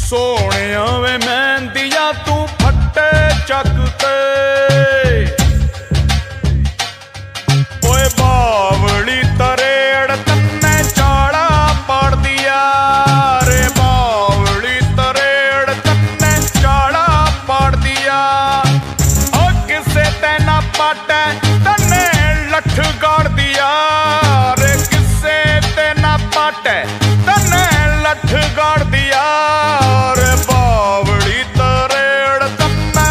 सोनिया वे मेहंदिया तू फट्टे चकते ओए बावली तरेड़ तन्ने चाड़ा पाड़ दिया रे बावली तरेड़ तन्ने चाड़ा पाड़ दिया ओ किसे तेना पाटे तन्ने लठ गाड़ दिया रे किसे तेना पाटे तन्ने लठ गाड़ दिया रे बावली तरेड़ तन्ने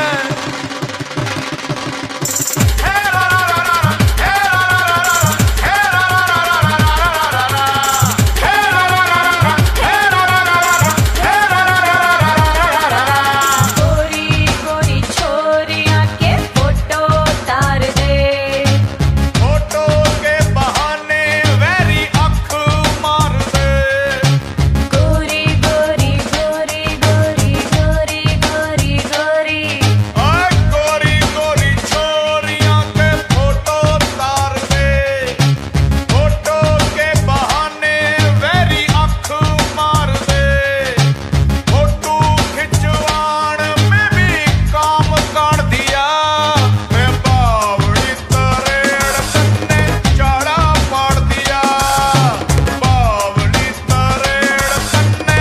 गोरी गोरी छोरियां के फोटो तार दे फोटो के बहाने वेरी अख मार दे गोरी गोरी गोरी गोरी गोरी गोरी गोरी ओए गोरी गोरी छोरियां के फोटो तार दे फोटो के बहाने वेरी अख मार दे फोटो खिंचवाण में भी काम कर दिया मैं बावड़ी तरेड़ तन्ने चाड़ा पाड़ दिया बावड़ी तरेड़ तन्ने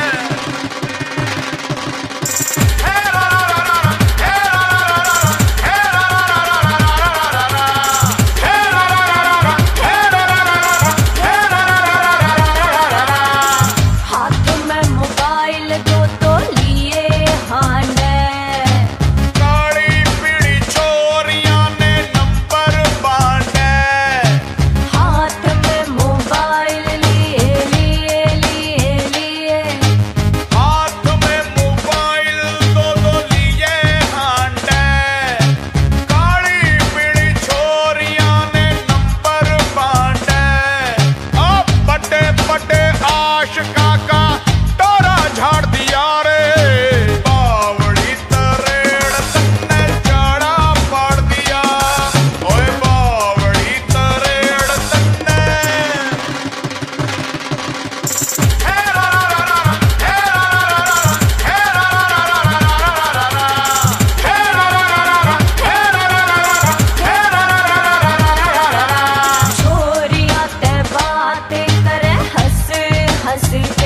हाथ में मोबाइल दो तो लिए हांडे काली पीड़ी छोरियां ने नंबर बांटे हाथ में मोबाइल लिए लिए लिए लिए हाथ में मोबाइल दो लिए हांडे काली पीड़ी छोरियां ने नंबर बांटे अब बटे बटे आशिका का टोरा झाड़ दिया रे बावड़ी तरेड़ तन्ने चाड़ा पाड़ दिया ओए बावड़ी तरेड़ तन्ने छोरियां ते बातें करे हंस हंस